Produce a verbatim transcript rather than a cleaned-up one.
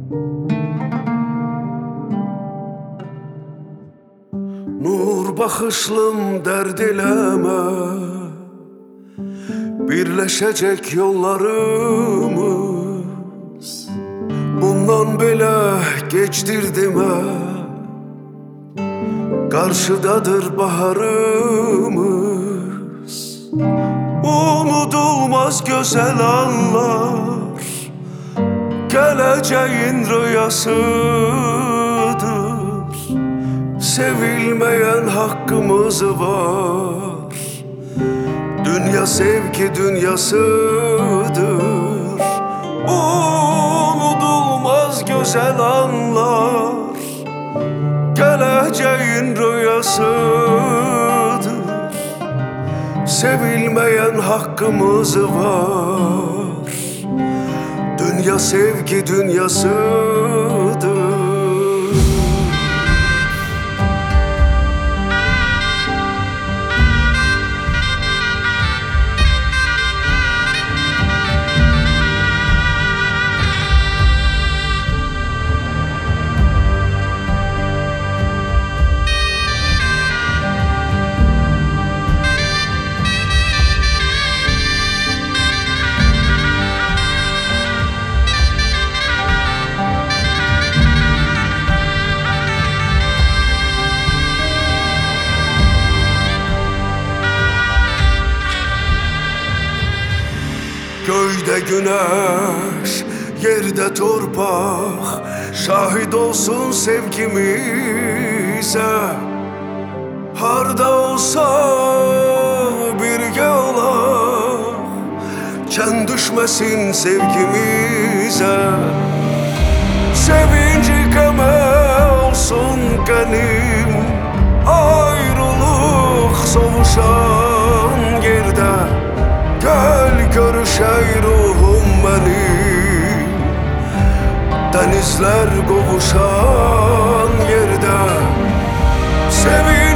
Nur bakışlım derd eleme, birleşecek yollarımız. Bundan belə geçtirdime, karşıdadır baharımız. Unudulmaz güzel anlar, geleceğin rüyasıdır. Sevilmeyen hakkımız var, dünya sevgi dünyasıdır. Unudulmaz güzel anlar, geleceğin rüyasıdır. Sevilmeyen hakkımız var, dünya sevgi dünyasıdır. Göyde güneş, yerde torpaq, şahit olsun sevgimize. Harda olsa birgə olaq, kən düşməsin sevgimize. Sevinci qəmə olsun qənim, ayrılıq soğuşan yerdə. Gel görüşey ruhum benim, denizler kovuşan yerde. Sevin